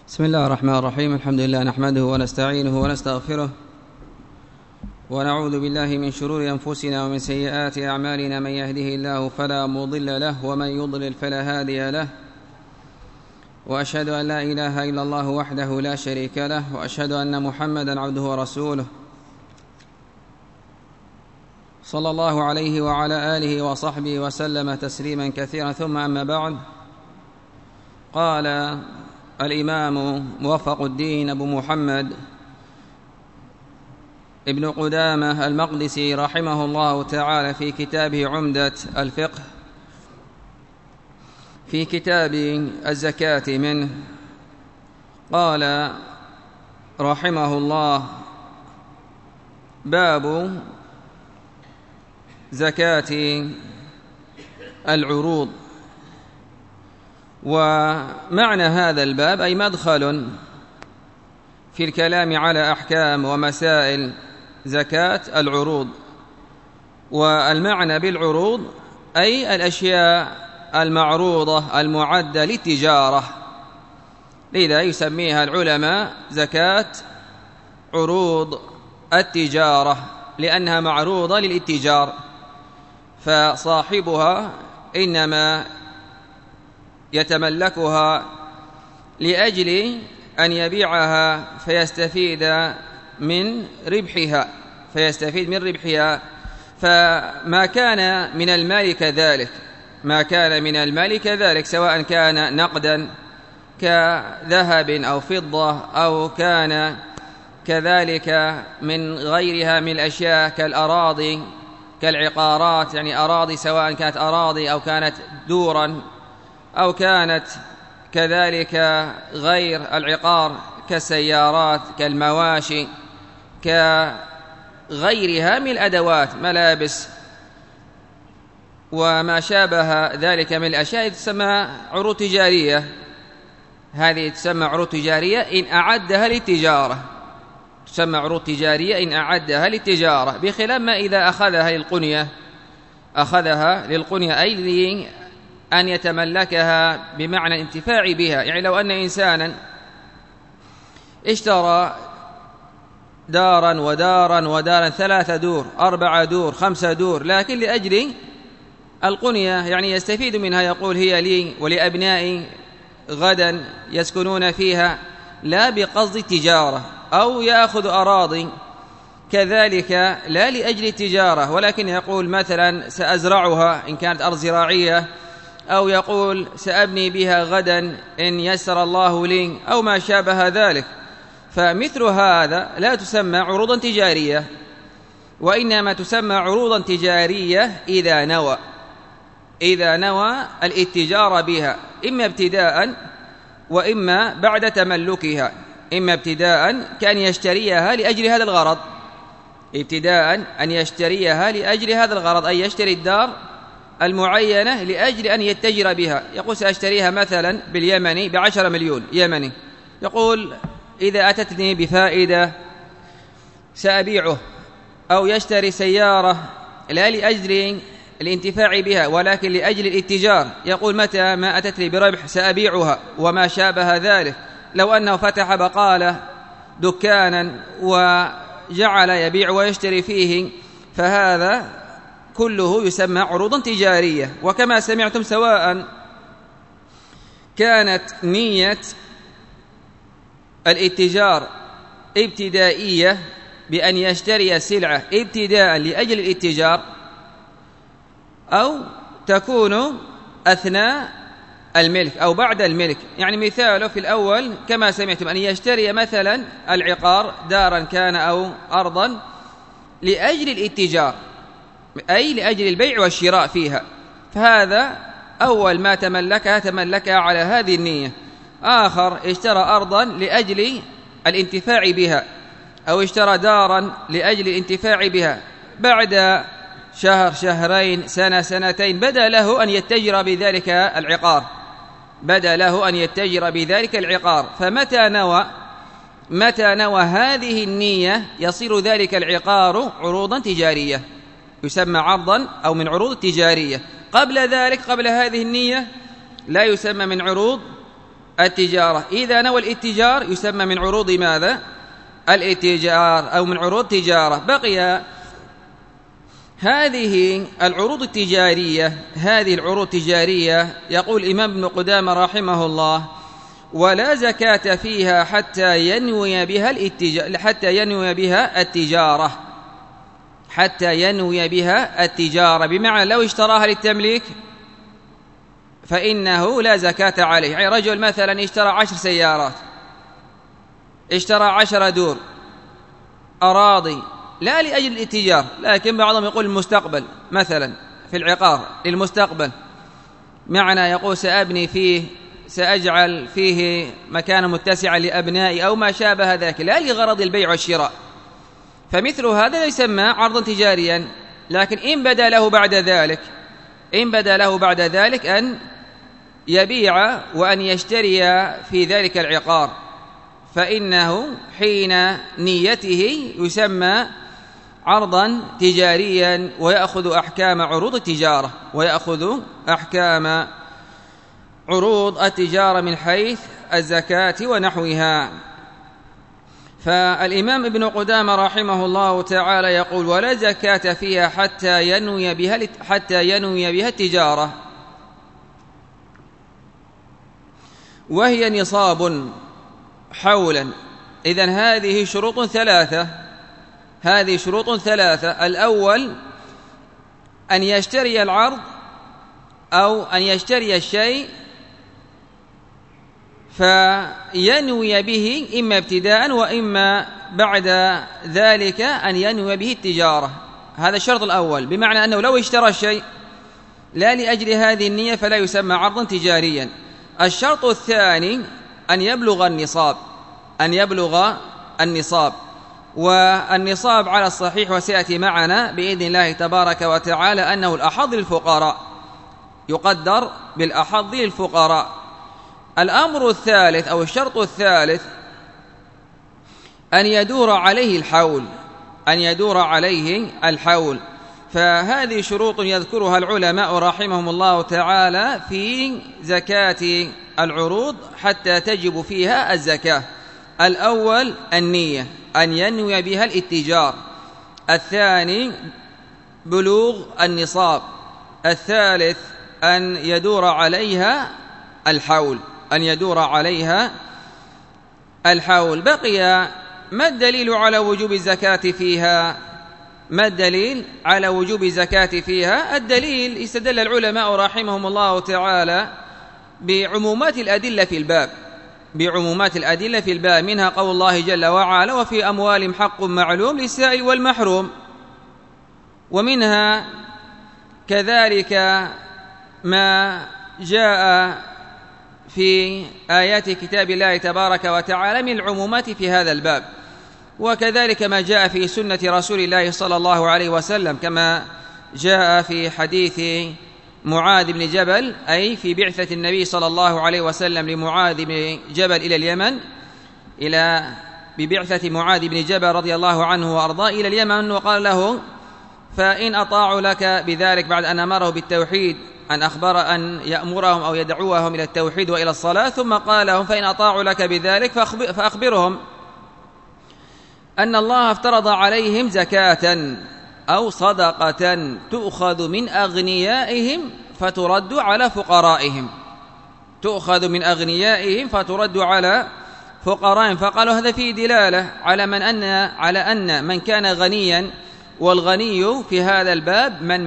بسم الله الرحمن الرحيم. الحمد لله نحمده ونستعينه ونستغفره ونعوذ بالله من شرور أنفسنا ومن سيئات أعمالنا. من يهده الله فلا مضل له ومن يضلل فلا هادي له، وأشهد أن لا إله إلا الله وحده لا شريك له، وأشهد أن محمدا عبده ورسوله صلى الله عليه وعلى آله وصحبه وسلم تسليما كثيرا. ثم أما بعد، قال الإمام موفق الدين أبو محمد ابن قدامة المقدسي رحمه الله تعالى في كتابه عمدة الفقه في كتاب الزكاة منه، قال رحمه الله: باب زكاة العروض. ومعنى هذا الباب أي مدخل في الكلام على أحكام ومسائل زكاة العروض. والمعنى بالعروض أي الأشياء المعروضة المعدة للتجارة، لذا يسميها العلماء زكاة عروض التجارة، لأنها معروضة للاتجار، فصاحبها إنما يتملكها لأجل أن يبيعها فيستفيد من ربحها. فما كان من المال كذلك، سواء كان نقدا كذهب أو فضة، أو كان كذلك من غيرها من الأشياء كالأراضي كالعقارات، يعني أراضي سواء كانت أراضي أو كانت دورا أو كانت كذلك غير العقار كالسيارات كالمواشي كغيرها من الأدوات، ملابس وما شابه ذلك من الأشياء تسمى عروض تجارية. هذه تسمى عروض تجارية إن أعدها للتجارة، بخلاف ما إذا أخذها للقنية أي أن يتملكها بمعنى الانتفاع بها. يعني لو أن إنسانا اشترى دارا ودارا 3 دور 4 دور 5 دور، لكن لأجل القنية، يعني يستفيد منها، يقول هي لي ولأبنائي غدا يسكنون فيها، لا بقصد التجارة. أو يأخذ أراضي كذلك لا لأجل التجارة، ولكن يقول مثلا سأزرعها إن كانت أرض زراعية، أو يقول سأبني بها غدا إن يسر الله لي، أو ما شابه ذلك. فمثل هذا لا تسمى عروضا تجارية، وإنما تسمى عروضا تجارية إذا نوى الاتجار بها، إما ابتداء وإما بعد تملكها. إما ابتداء كأن يشتريها لأجل هذا الغرض، أي يشتري الدار المعينة لأجل أن يتجر بها. يقول سأشتريها مثلا باليمني ب10 مليون يمني، يقول إذا أتتني بفائدة سأبيعه. أو يشتري سيارة لا لأجل الانتفاع بها ولكن لأجل الاتجار، يقول متى ما أتت لي بربح سأبيعها، وما شابه ذلك. لو أنه فتح بقالة دكانا وجعل يبيع ويشتري فيه، فهذا كله يسمى عروضا تجارية. وكما سمعتم، سواء كانت نية الاتجار ابتدائية بأن يشتري سلعة ابتداء لأجل الاتجار، أو تكون أثناء الملك أو بعد الملك. يعني مثاله في الأول كما سمعتم أن يشتري مثلا العقار دارا كان أو أرضا لأجل الاتجار، أي لأجل البيع والشراء فيها، فهذا أول ما تملكها على هذه النية. آخر اشترى أرضا لأجل الانتفاع بها، أو اشترى دارا لأجل الانتفاع بها، بعد شهر شهرين سنة سنتين بدا له أن يتجر بذلك العقار. فمتى نوى هذه النية يصير ذلك العقار عروضا تجارية، يسمى عرضا أو من عروض تجارية. قبل ذلك، قبل هذه النية، لا يسمى من عروض التجارة. إذا نوى الاتجار يسمى من عروض ماذا؟ الاتجار أو من عروض تجارة. بقي هذه العروض التجارية يقول الإمام ابن قدامة رحمه الله: ولا زكاة فيها حتى ينوي بها التجارة، بمعنى لو اشتراها للتمليك فإنه لا زكاة عليه. يعني رجل مثلا اشترى 10 سيارات، اشترى 10 دور أراضي لا لأجل الاتجار، لكن بعضهم يقول المستقبل مثلا في العقار للمستقبل، معنى يقول سأبني فيه، سأجعل فيه مكانا متسعا لأبنائي أو ما شابه ذلك، لا لغرض البيع والشراء، فمثل هذا يسمى عرضا تجاريا. لكن إن بدا له بعد ذلك أن يبيع وأن يشتري في ذلك العقار، فإنه حين نيته يسمى عرضا تجاريا ويأخذ أحكام عروض التجارة، من حيث الزكاة ونحوها. فالإمام ابن قدامة رحمه الله تعالى يقول: ولا زكاة فيها حتى ينوي بها التجارة، وهي نصاب حولا. إذن هذه شروط ثلاثة. الأول أن يشتري العرض أو أن يشتري الشيء فينوي به إما ابتداء وإما بعد ذلك أن ينوي به التجارة. هذا الشرط الأول، بمعنى أنه لو اشترى الشيء لا لأجل هذه النية فلا يسمى عرضا تجاريا. الشرط الثاني أن يبلغ النصاب، والنصاب على الصحيح وسيأتي معنا بإذن الله تبارك وتعالى أنه الأحظ للفقراء، يقدر بالأحظ للفقراء. الأمر الثالث أو الشرط الثالث أن يدور عليه الحول. فهذه شروط يذكرها العلماء رحمهم الله تعالى في زكاة العروض حتى تجب فيها الزكاة. الأول النية، أن ينوي بها الاتجار. الثاني بلوغ النصاب. الثالث أن يدور عليها الحول. بقي ما الدليل على وجوب الزكاة فيها؟ الدليل استدل العلماء رحمهم الله تعالى بعمومات الأدلة في الباب، منها قول الله جل وعلا: وفي أموالهم حق معلوم للسائل والمحروم. ومنها كذلك ما جاء في آيات كتاب الله تبارك وتعالى من العمومات في هذا الباب، وكذلك ما جاء في سنة رسول الله صلى الله عليه وسلم، كما جاء في حديث معاذ بن جبل، أي في بعثة النبي صلى الله عليه وسلم لمعاذ بن جبل إلى اليمن، ببعثة معاذ بن جبل رضي الله عنه وأرضاه إلى اليمن، وقال له: فإن أطاعوا لك بذلك، بعد أن أمره بالتوحيد، أن يأمرهم أو يدعوهم إلى التوحيد وإلى الصلاة، ثم قال لهم: فإن أطاعوا لك بذلك فأخبرهم أن الله افترض عليهم زكاة أو صدقة تؤخذ من أغنيائهم فترد على فقرائهم. فقالوا: هذا فيه دلالة على أن من كان غنيا، والغني في هذا الباب من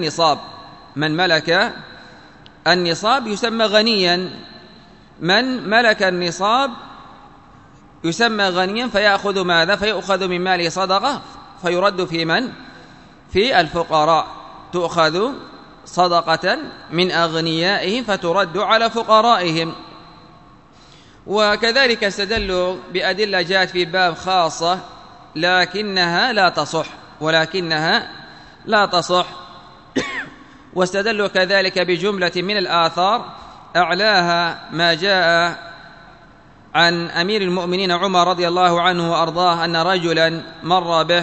ملك النصاب يسمى غنيا. من ملك النصاب يسمى غنيا، فيأخذ ماذا؟ فيؤخذ من ماله صدقة فيرد في الفقراء، تؤخذ صدقة من أغنيائهم فترد على فقرائهم. وكذلك استدلوا بأدلة جاءت في الباب خاصة لكنها لا تصح واستدلوا كذلك بجملة من الآثار، أعلاها ما جاء عن أمير المؤمنين عمر رضي الله عنه وأرضاه أن رجلا مر به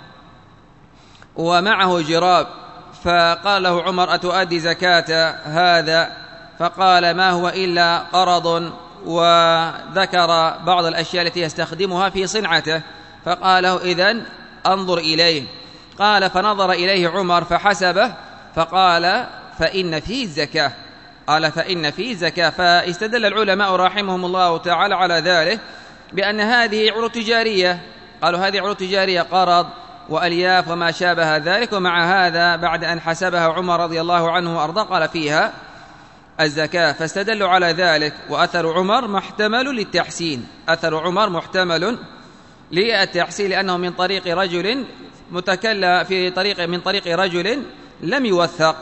ومعه جراب، فقال له عمر: أتؤدي زكاة هذا؟ فقال: ما هو إلا قرض وذكر بعض الأشياء التي يستخدمها في صنعته، فقال له إذن انظر إليه. قال فنظر إليه عمر فحسبه فقال فإن فيه الزكاة. قال فإن فيه الزكاة. فاستدل العلماء رحمهم الله تعالى على ذلك بأن هذه عروض تجارية، قالوا هذه عروض تجارية قرض وألياف وما شابه ذلك، ومع هذا بعد أن حسبها عمر رضي الله عنه وأرضاه قال فيها الزكاة، فاستدلوا على ذلك. وأثر عمر محتمل للتحسين، أثر عمر محتمل للتحسين لأنه من طريق رجل متكلم في طريق من طريق رجل لم يوثق.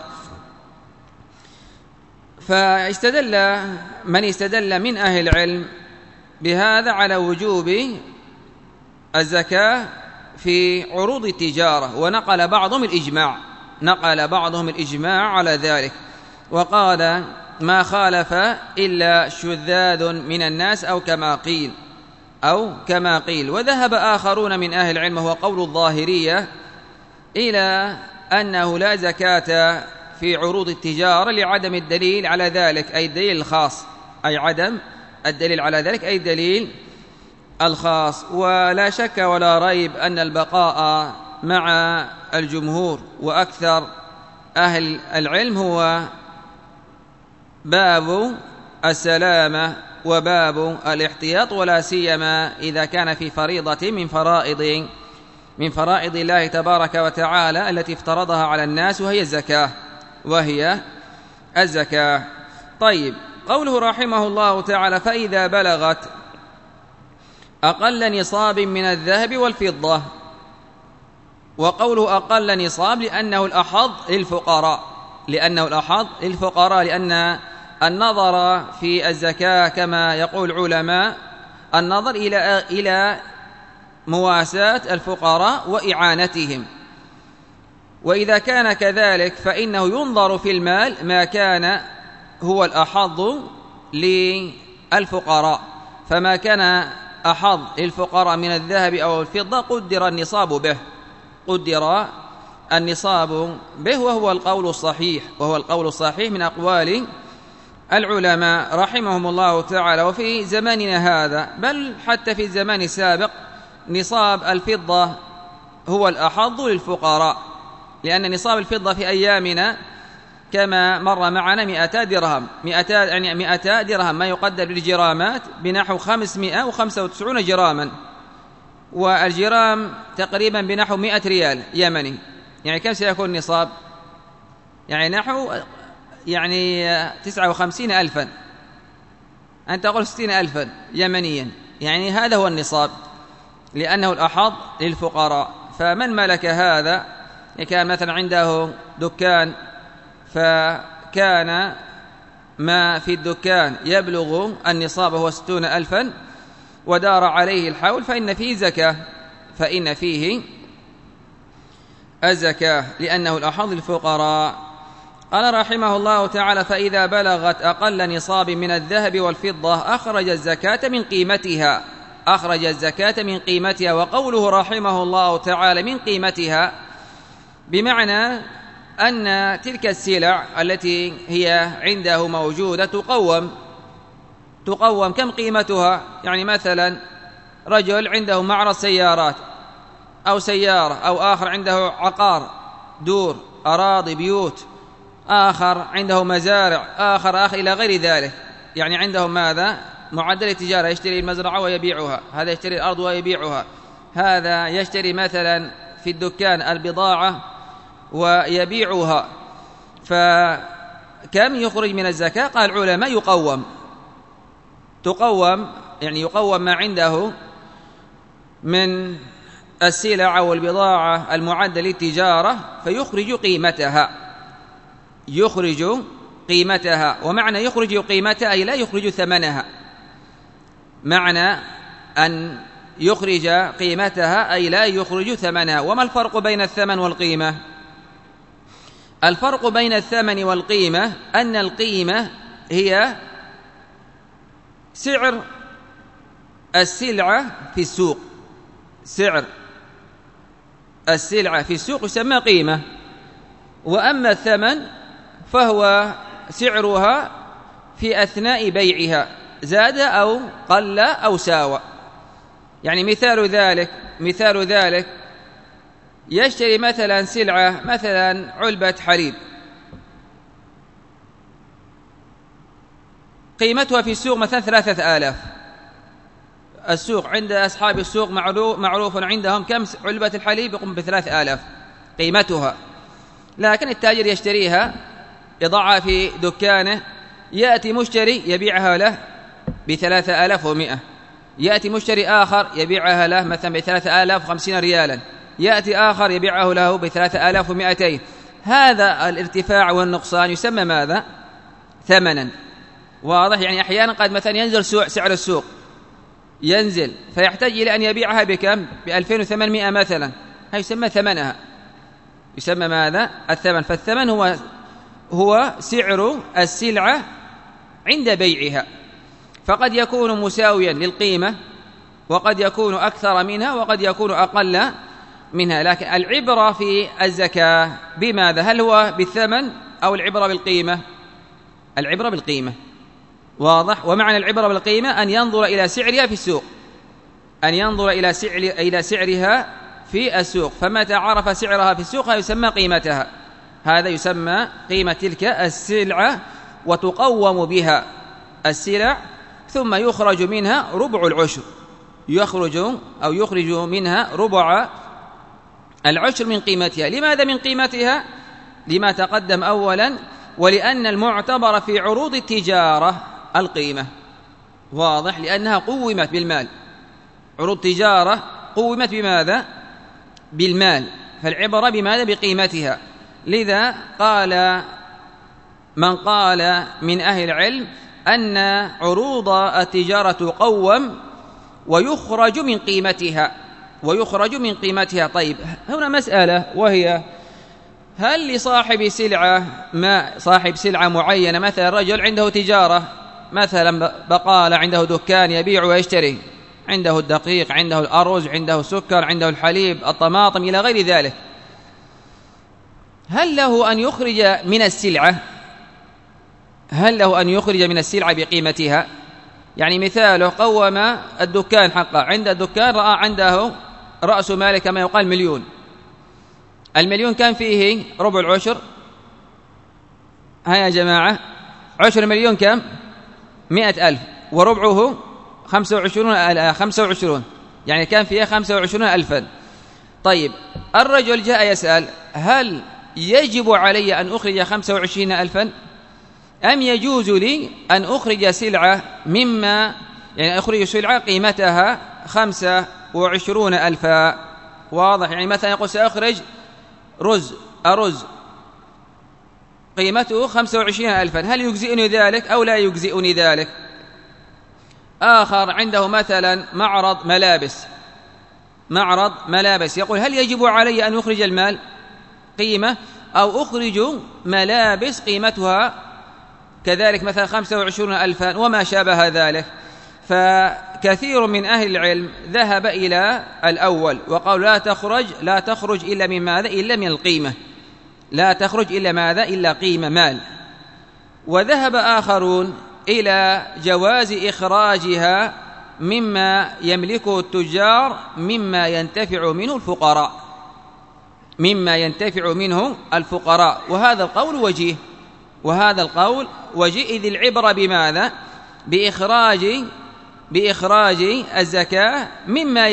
فاستدل من استدل من أهل العلم بهذا على وجوب الزكاة في عروض التجارة، ونقل بعضهم الإجماع على ذلك، وقال ما خالف إلا شذاذ من الناس أو كما قيل. وذهب آخرون من أهل العلم وهو قول الظاهرية إلى أنه لا زكاة في عروض التجارة لعدم الدليل على ذلك، أي الدليل الخاص، أي عدم الدليل على ذلك أي الدليل الخاص. ولا شك ولا ريب أن البقاء مع الجمهور وأكثر أهل العلم هو باب السلامة وباب الاحتياط، ولا سيما إذا كان في فريضة من فرائض الله تبارك وتعالى التي افترضها على الناس وهي الزكاة. طيب، قوله رحمه الله تعالى فإذا بلغت أقل نصاب من الذهب والفضة، وقوله أقل نصاب لأنه الأحظ للفقراء، لأن النظر في الزكاة كما يقول العلماء النظر إلى مواساة الفقراء وإعانتهم، وإذا كان كذلك فإنه ينظر في المال ما كان هو الأحظ للفقراء، فما كان أحظ للفقراء من الذهب أو الفضة قدر النصاب به، وهو القول الصحيح من أقوال العلماء رحمهم الله تعالى. وفي زماننا هذا بل حتى في الزمان السابق نصاب الفضة هو الأحظ للفقراء، لأن نصاب الفضة في أيامنا كما مر معنا 200 درهم ما يقدر بالجرامات بنحو 595 جراما، والجرام تقريبا بنحو 100 ريال يمني، يعني كم سيكون النصاب؟ يعني نحو 59,000، أنت تقول 60,000 يمنيا، يعني هذا هو النصاب لأنه الأحظ للفقراء. فمن ملك هذا كان مثلا عنده دكان فكان ما في الدكان يبلغ النصاب هو 60,000 ودار عليه الحول فإن فيه الزكاة لأنه الأحظ للفقراء. قال رحمه الله تعالى فإذا بلغت أقل نصاب من الذهب والفضة أخرج الزكاة من قيمتها. وقوله رحمه الله تعالى من قيمتها بمعنى أن تلك السلع التي هي عنده موجودة تقوم. كم قيمتها؟ يعني مثلا رجل عنده معرض سيارات أو سيارة، أو آخر عنده عقار، دور، أراضي، بيوت، آخر عنده مزارع، آخر إلى غير ذلك، يعني عندهم ماذا؟ معدل التجارة، يشتري المزرعة ويبيعها، هذا يشتري الأرض ويبيعها، هذا يشتري مثلا في الدكان البضاعة ويبيعها. فكم يخرج من الزكاة؟ قال العلماء يقوم ما عنده من السلع والبضاعة المعدة للتجارة فيخرج قيمتها. ومعنى يخرج قيمتها أي لا يخرج ثمنها، معنى أن يخرج قيمتها أي لا يخرج ثمنها. وما الفرق بين الثمن والقيمة؟ الفرق بين الثمن والقيمة أن القيمة هي سعر السلعة في السوق، سعر السلعة في السوق يسمى قيمة، وأما الثمن فهو سعرها في أثناء بيعها، زاد أو قل أو ساوى. يعني مثال ذلك يشتري مثلا سلعة، مثلا علبة حليب، قيمتها في السوق مثلا 3000. السوق عند أصحاب السوق معروف عندهم كم علبة الحليب، يقوم ب3000 قيمتها، لكن التاجر يشتريها يضعها في دكانه، يأتي مشتري يبيعها له ب3100، يأتي مشتري آخر يبيعها له مثلا ب3050 ريالا، يأتي آخر يبيعه له ب3200. هذا الارتفاع والنقصان يسمى ماذا؟ ثمنا. واضح؟ يعني أحيانا قد مثلا ينزل سعر السوق، ينزل فيحتاج إلى أن يبيعها بكم؟ ب2800 مثلا، هذا يسمى ثمنها، يسمى ماذا؟ الثمن. فالثمن هو سعر السلعة عند بيعها، فقد يكون مساويا للقيمة، وقد يكون أكثر منها، وقد يكون أقل منها. لكن العبرة في الزكاة بماذا؟ هل هو بالثمن أو العبرة بالقيمة؟ العبرة بالقيمة. واضح؟ ومعنى العبرة بالقيمة أن ينظر إلى سعرها في السوق، أن ينظر إلى سعرها في السوق، فمتى عرف سعرها في السوق هذا يسمى قيمتها، هذا يسمى قيمة تلك السلعة، وتقوم بها السلع، ثم يخرج منها ربع العشر، يخرج منها ربع العشر من قيمتها. لماذا من قيمتها؟ لما تقدم أولا، ولأن المعتبر في عروض التجارة القيمة. واضح؟ لأنها قومت بالمال، عروض تجارة قومت بماذا؟ بالمال، فالعبرة بماذا؟ بقيمتها. لذا قال من قال من أهل العلم أن عروض التجارة تقوم ويخرج من قيمتها. طيب، هنا مسألة، وهي هل لصاحب صاحب سلعة معينة، مثلا رجل عنده تجارة، مثلا بقالة، عنده دكان يبيع ويشتري، عنده الدقيق، عنده الأرز، عنده السكر، عنده الحليب، الطماطم، إلى غير ذلك، هل له أن يخرج من السلعة بقيمتها؟ يعني مثاله قوم الدكان حقه، عند الدكان رأى عنده رأس ماله كما يقال 1,000,000، المليون كان فيه ربع العشر، ها يا جماعة، 10 مليون كم؟ 100,000، وربعه 25، يعني كان فيه 25,000. طيب، الرجل جاء يسأل: هل يجب علي أن أخرج 25,000 أم يجوز لي أن أخرج سلعة أخرج سلعة قيمتها 25,000؟ واضح؟ يعني مثلا يقول سأخرج أرز قيمته 25,000، هل يجزئني ذلك أو لا يجزئني ذلك؟ آخر عنده مثلا معرض ملابس، يقول: هل يجب علي أن أخرج المال قيمة، أو أخرج ملابس قيمتها كذلك مثلا 25,000 وما شابه ذلك؟ فكثير من أهل العلم ذهب إلى الأول وقال: لا تخرج إلا من ماذا؟ إلا من القيمة، لا تخرج إلا ماذا؟ إلا قيمة مال. وذهب آخرون إلى جواز إخراجها مما يملكه التجار مما ينتفع منه الفقراء، وهذا القول وجيه، إذ العبرة بماذا؟ بإخراج الزكاة مما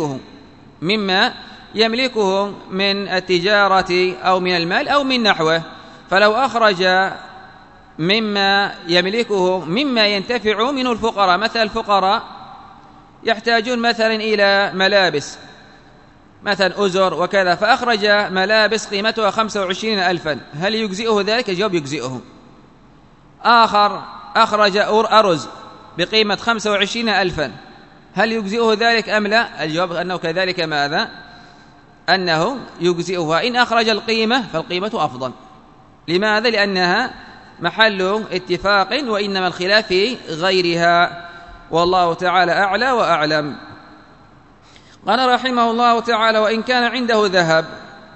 يملكه من التجارة أو من المال أو من نحوه. فلو أخرج مما يملكه مما ينتفع منه الفقراء، مثلا الفقراء يحتاجون مثلا إلى ملابس، مثلا أزر وكذا، فأخرج ملابس قيمتها 25,000، هل يجزئه ذلك؟ الجواب: يجزئه. آخر أخرج أرز بقيمة 25,000، هل يجزئه ذلك أم لا؟ الجواب أنه كذلك ماذا؟ أنه يجزئه. إن أخرج القيمة فالقيمة أفضل. لماذا؟ لأنها محل اتفاق، وإنما الخلاف في غيرها، والله تعالى أعلى وأعلم. قال رحمه الله تعالى: وإن كان عنده ذهب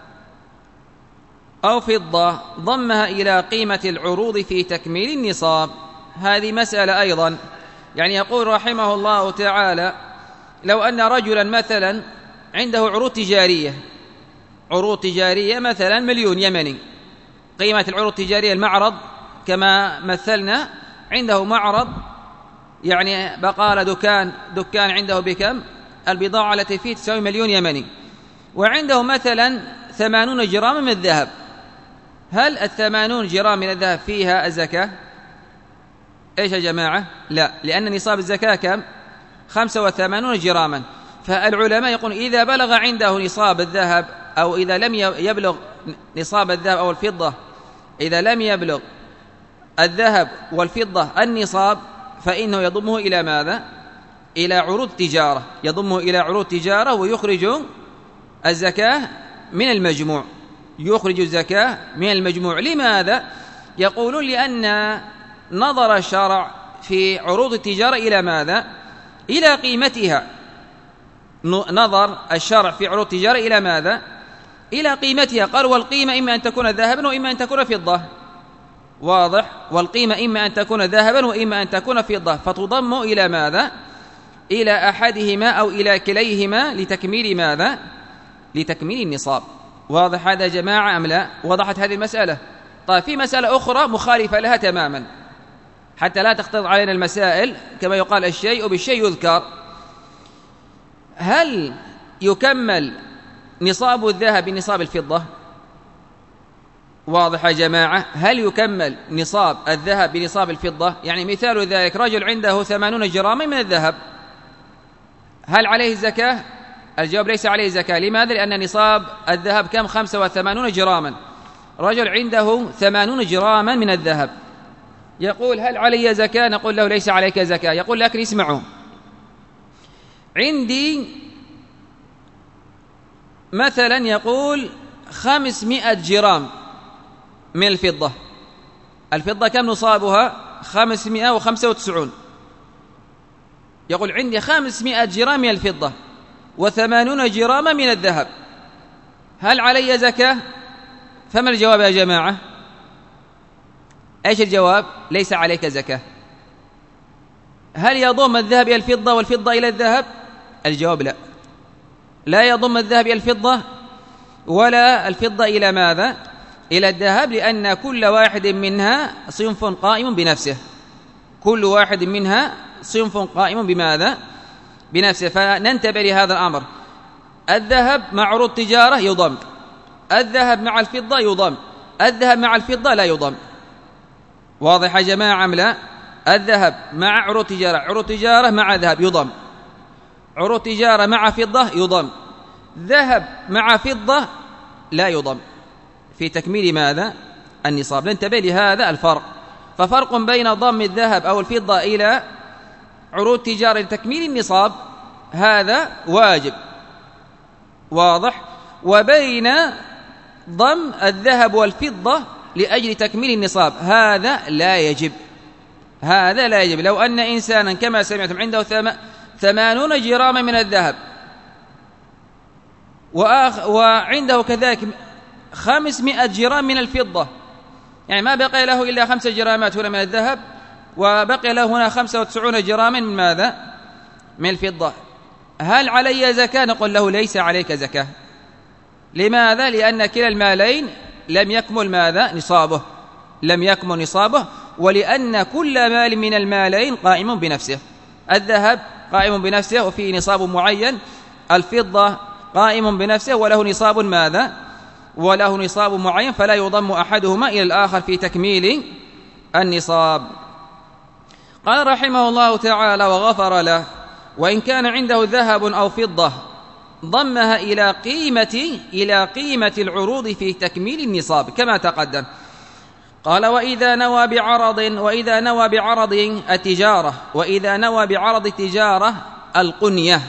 أو فضة ضمها إلى قيمة العروض في تكميل النصاب. هذه مسألة أيضا، يعني يقول رحمه الله تعالى: لو أن رجلا مثلا عنده عروض تجارية مثلا 1,000,000 يمني، قيمة العروض التجارية المعرض كما مثلنا، عنده معرض يعني بقالة دكان عنده بكم؟ البضاعة التي فيه تساوي 1,000,000 يمني، وعنده مثلا 80 جرام من الذهب. هل 80 جرام من الذهب فيها الزكاة؟ إيش يا جماعة؟ لا، لأن نصاب الزكاة كم؟ 85 جراما. فالعلماء يقولون إذا بلغ عنده نصاب الذهب، أو إذا لم يبلغ نصاب الذهب أو الفضة، إذا لم يبلغ الذهب والفضة النصاب، فإنه يضمه إلى ماذا؟ إلى عروض تجارة، يضمه إلى عروض تجارة ويخرج الزكاة من المجموع، يخرج الزكاة من المجموع. لماذا؟ يقولون لأن نظر الشرع في عروض التجارة إلى ماذا؟ إلى قيمتها. نظر الشرع في عروض التجارة إلى ماذا؟ إلى قيمتها. قال: والقيمة إما أن تكون ذهبا وإما أن تكون فضة. واضح؟ والقيمة إما أن تكون ذهبا وإما أن تكون فضة، فتضم إلى ماذا؟ إلى أحدهما أو إلى كليهما لتكميل ماذا؟ لتكميل النصاب. واضح هذا يا جماعة أم لا؟ وضحت هذه المسألة؟ طيب، في مسألة أخرى مخالفة لها تماما حتى لا تختلط علينا المسائل، كما يقال الشيء بالشيء يذكر. هل يكمل نصاب الذهب بنصاب الفضة؟ واضح يا جماعة؟ هل يكمل نصاب الذهب بنصاب الفضة؟ يعني مثال ذلك: رجل عنده 80 جراما من الذهب، هل عليه الزكاة؟ الجواب: ليس عليه زكاة. لماذا؟ لأن نصاب الذهب كم؟ 85 جراما. رجل عنده 80 جراما من الذهب، يقول: هل علي زكاة؟ نقول له: ليس عليك زكاة. يقول: لكن اسمعوا، عندي مثلا يقول 500 جرام من الفضة. الفضة كم نصابها؟ 595. يقول: عندي 500 جرام من الفضة و80 جراما من الذهب، هل علي زكاة؟ فما الجواب يا جماعة؟ ايش الجواب؟ ليس عليك زكاة. هل يضم الذهب إلى الفضة والفضة إلى الذهب؟ الجواب: لا، لا يضم الذهب إلى الفضة ولا الفضة إلى ماذا؟ إلى الذهب، لأن كل واحد منها صنف قائم بنفسه، كل واحد منها صنف قائم بماذا؟ بنفسه. فننتبه لهذا الأمر. الذهب مع عروض تجارة يضم، الذهب مع الفضة يضم، الذهب مع الفضة لا يضم. واضح يا جماعة أم لا؟ الذهب مع عروض تجارة، عروض تجارة مع ذهب يضم، عروض تجارة مع فضة يضم، ذهب مع فضة لا يضم، في تكميل ماذا؟ النصاب. ننتبه لهذا الفرق. ففرق بين ضم الذهب أو الفضة إلى عروض تجارة لتكميل النصاب، هذا واجب، واضح، وبين ضم الذهب والفضة لأجل تكميل النصاب، هذا لا يجب، هذا لا يجب. لو أن إنسانا كما سمعتم عنده 80 جراما من الذهب وعنده كذلك 500 جرام من الفضة، يعني ما بقي له إلا 5 جرامات هنا من الذهب، وبقي له هنا 95 جراما من ماذا؟ من الفضة، هل علي زكاة؟ نقول له: ليس عليك زكاة. لماذا؟ لأن كلا المالين لم يكمل ماذا؟ نصابه، لم يكمل نصابه، ولأن كل مال من المالين قائم بنفسه. الذهب قائم بنفسه وفيه نصاب معين، الفضة قائم بنفسه وله نصاب ماذا؟ وله نصاب معين، فلا يضم أحدهما إلى الآخر في تكميل النصاب. قال رحمه الله تعالى وغفر له: وإن كان عنده ذهب أو فضة ضمها إلى قيمة العروض في تكميل النصاب كما تقدم. قال: وإذا نوى بعرض التجارة، وإذا نوى بعرض التجارة القنية،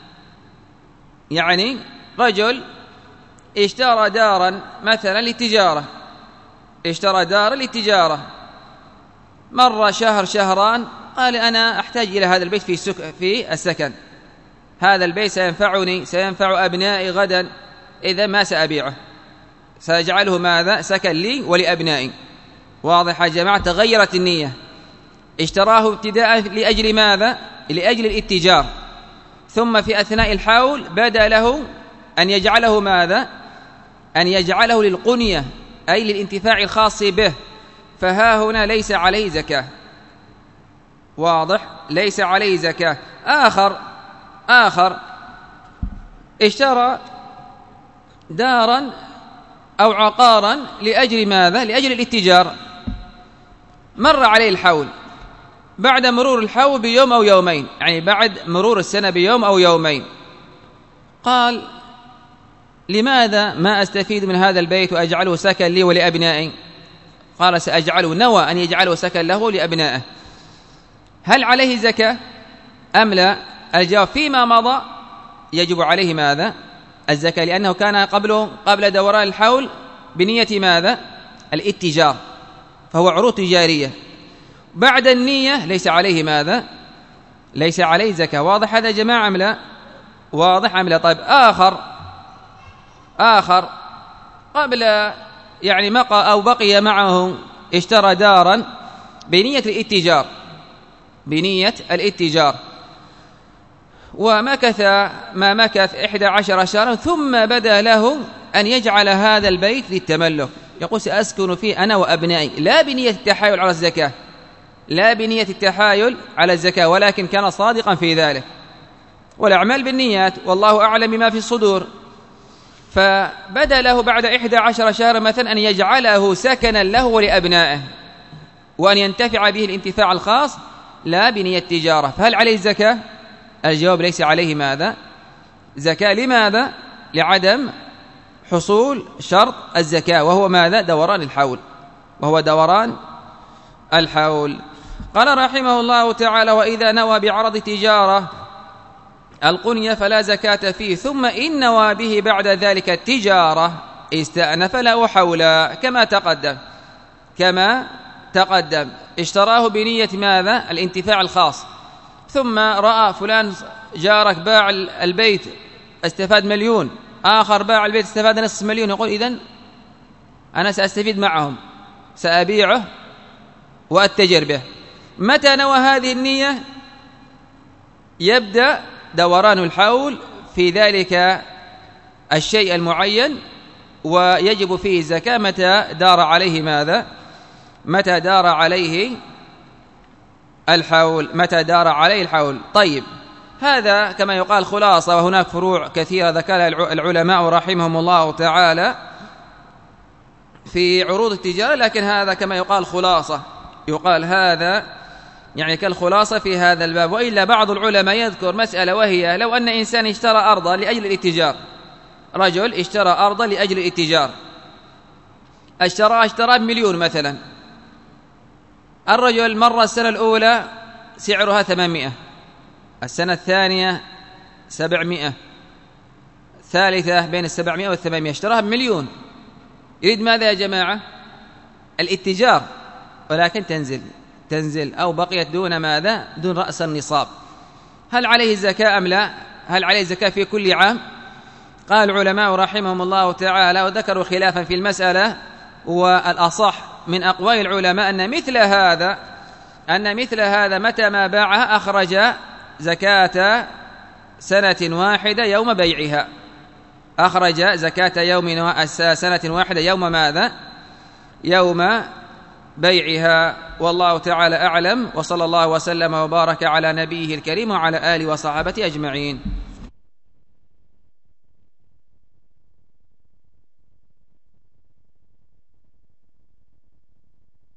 يعني رجل اشترى دارا مثلا للتجارة، اشترى دارا للتجارة، مر شهر شهران، قال: أنا أحتاج إلى هذا البيت في السكن، هذا البيت سينفعني، سينفع أبنائي غدا، إذا ما سأبيعه، سأجعله ماذا؟ سكن لي ولأبنائي. واضح يا جماعة؟ تغيرت النية، اشتراه ابتداء لأجل ماذا؟ لأجل الاتجار، ثم في أثناء الحول بدا له أن يجعله ماذا؟ أن يجعله للقنية، أي للانتفاع الخاص به، فها هنا ليس عليه زكاة. واضح؟ ليس عليه زكاة. آخر اشترى دارا أو عقارا لأجل ماذا؟ لأجل الاتجار، مر عليه الحول، بعد مرور الحول بيوم أو يومين، يعني بعد مرور السنة بيوم أو يومين، قال لماذا ما أستفيد من هذا البيت وأجعله سكن لي ولأبنائي؟ قال سأجعله، نوى أن يجعله سكن له لأبنائه. هل عليه زكاة أم لا؟ الجواب فيما مضى يجب عليه ماذا؟ الزكاة، لأنه كان قبل دوران الحول بنية ماذا؟ الاتجار، فهو عروض تجارية. بعد النية ليس عليه ماذا؟ ليس عليه زكاة. واضح هذا يا جماعة أم لا؟ واضح أم لا؟ طيب آخر قبل يعني بقي معه، اشترى دارا بنية الاتجار، ومكث ما مكث 11 شهرا، ثم بدا له أن يجعل هذا البيت للتملك، يقول سأسكن فيه أنا وأبنائي، لا بنية التحايل على الزكاة، لا بنية التحايل على الزكاة، ولكن كان صادقا في ذلك، والأعمال بالنيات والله أعلم بما في الصدور. فبدا له بعد 11 شهرا مثلا أن يجعله سكنا له ولأبنائه، وأن ينتفع به الانتفاع الخاص، لا بنية التجارة. فهل عليه زكاة؟ الجواب ليس عليه ماذا؟ زكاة. لماذا؟ لعدم حصول شرط الزكاة، وهو ماذا؟ دوران الحول. قال رحمه الله تعالى: وإذا نوى بعرض تجارة القنية فلا زكاة فيه، ثم إن نوى به بعد ذلك التجارة استأنف له حولا، كما تقدم. اشتراه بنية ماذا؟ الانتفاع الخاص، ثم رأى فلان جارك باع البيت استفاد 1,000,000، آخر باع البيت استفاد 500,000، يقول إذن أنا سأستفيد معهم، سأبيعه وأتجر به. متى نوى هذه النية يبدأ دوران الحول في ذلك الشيء المعين، ويجب فيه الزكاة متى دار عليه ماذا؟ متى دار عليه الحول. طيب، هذا كما يقال خلاصة، وهناك فروع كثيرة ذكرها العلماء رحمهم الله تعالى في عروض التجارة، لكن هذا كما يقال خلاصة، يقال هذا يعني كالخلاصة في هذا الباب. وإلا بعض العلماء يذكر مسألة، وهي لو أن إنسان اشترى أرضا لأجل الاتجار، رجل اشترى أرضا لأجل الاتجار، اشترى ب1,000,000 مثلا، الرجل مر السنة الأولى سعرها 800، السنة الثانية 700، الثالثة بين 700 و800، اشتراها ب1,000,000. يريد ماذا يا جماعة؟ الاتجار، ولكن تنزل أو بقيت دون ماذا؟ دون رأس النصاب. هل عليه زكاة أم لا؟ هل عليه زكاة في كل عام؟ قال العلماء رحمهم الله تعالى، وذكروا خلافا في المسألة، والأصح من أقوال العلماء أن مثل هذا متى ما باعها أخرج زكاة سنة واحدة يوم بيعها، أخرج زكاة سنة واحدة يوم ماذا؟ يوم بيعها. والله تعالى أعلم، وصلى الله وسلم وبارك على نبيه الكريم وعلى آله وصحبه أجمعين.